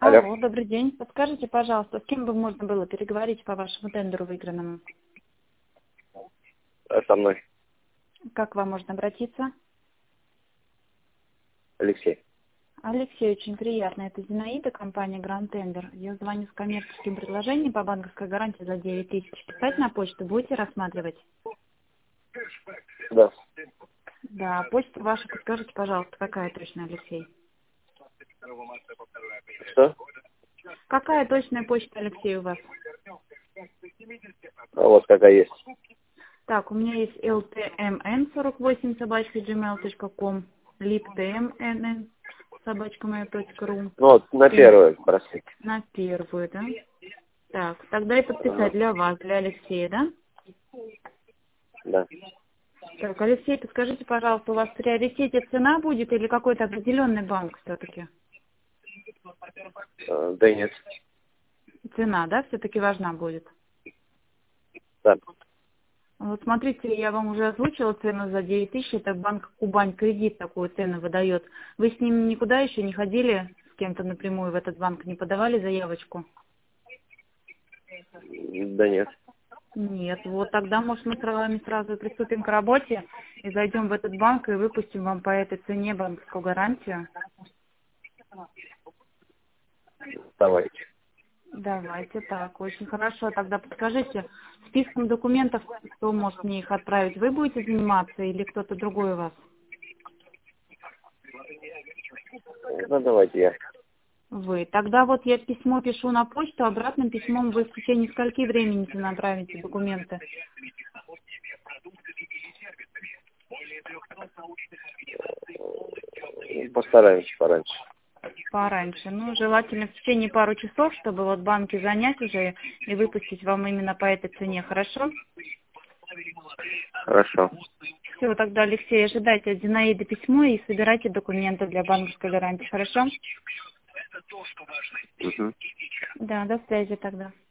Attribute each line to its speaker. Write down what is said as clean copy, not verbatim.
Speaker 1: Алло.
Speaker 2: Алло, добрый день. Подскажите, пожалуйста, с кем бы можно было переговорить по вашему тендеру выигранному?
Speaker 1: Со мной
Speaker 2: Как к вам можно обратиться?
Speaker 1: Алексей.
Speaker 2: Алексей, очень приятно. Это Зинаида, компания Grand Tender. Я звоню с коммерческим предложением по банковской гарантии за 9 тысяч. Писать на почту будете рассматривать?
Speaker 1: Да.
Speaker 2: Да, почта ваша, подскажите, пожалуйста, какая точно, Алексей?
Speaker 1: Что?
Speaker 2: Какая точная почта, Алексей, у вас?
Speaker 1: А вот какая есть.
Speaker 2: Так, у меня есть ltmn48@gmail.com, liptmnn@mail.ru.
Speaker 1: Ну вот на первую просить.
Speaker 2: На первую, да? Так, тогда и подписать для вас, для Алексея, да?
Speaker 1: Да.
Speaker 2: Так, Алексей, подскажите, пожалуйста, у вас в приоритете цена будет или какой-то определенный банк все-таки?
Speaker 1: Да нет.
Speaker 2: Цена, да, все-таки важна будет?
Speaker 1: Да.
Speaker 2: Вот смотрите, я вам уже озвучила цену за 9 тысяч, это банк Кубань Кредит такую цену выдает. Вы с ним никуда еще не ходили, с кем-то напрямую в этот банк, не подавали заявочку?
Speaker 1: Да нет.
Speaker 2: Нет, вот тогда, может, мы с вами сразу приступим к работе и зайдем в этот банк и выпустим вам по этой цене банковскую гарантию.
Speaker 1: Давайте.
Speaker 2: Давайте так, очень хорошо. Тогда подскажите, списком документов, кто может мне их отправить, вы будете заниматься или кто-то другой у вас?
Speaker 1: Ну давайте я.
Speaker 2: Вы. Тогда вот я письмо пишу на почту, обратным письмом вы в течение скольки времени направите документы?
Speaker 1: Постараемся пораньше.
Speaker 2: Пораньше. Ну, желательно в течение пару часов, чтобы вот банки занять уже и выпустить вам именно по этой цене. Хорошо?
Speaker 1: Хорошо.
Speaker 2: Все, тогда, Алексей, ожидайте от Зинаиды письмо и собирайте документы для банковской гарантии. Хорошо?
Speaker 1: Угу.
Speaker 2: Да, до связи тогда.